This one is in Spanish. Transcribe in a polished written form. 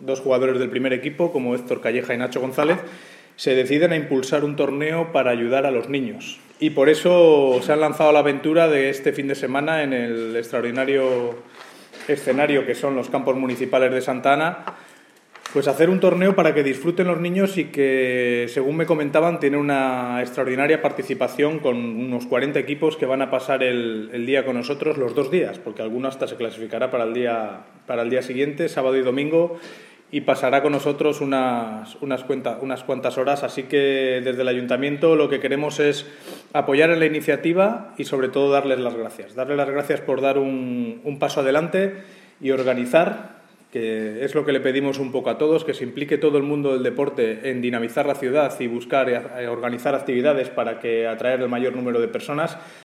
dos jugadores del primer equipo, como Héctor Calleja y Nacho González, se deciden a impulsar un torneo para ayudar a los niños. Y por eso se han lanzado a la aventura de este fin de semana en el extraordinario escenario que son los campos municipales de Santa Ana, pues hacer un torneo para que disfruten los niños y que, según me comentaban, tiene una extraordinaria participación con unos 40 equipos que van a pasar el día con nosotros, los 2 días, porque alguno hasta se clasificará para el día siguiente, sábado y domingo, y pasará con nosotros unas cuantas horas. Así que desde el Ayuntamiento lo que queremos es apoyar en la iniciativa y sobre todo darles las gracias. Darles las gracias por dar un paso adelante y organizar, que es lo que le pedimos un poco a todos, que se implique todo el mundo del deporte en dinamizar la ciudad y buscar y organizar actividades para que atraer el mayor número de personas.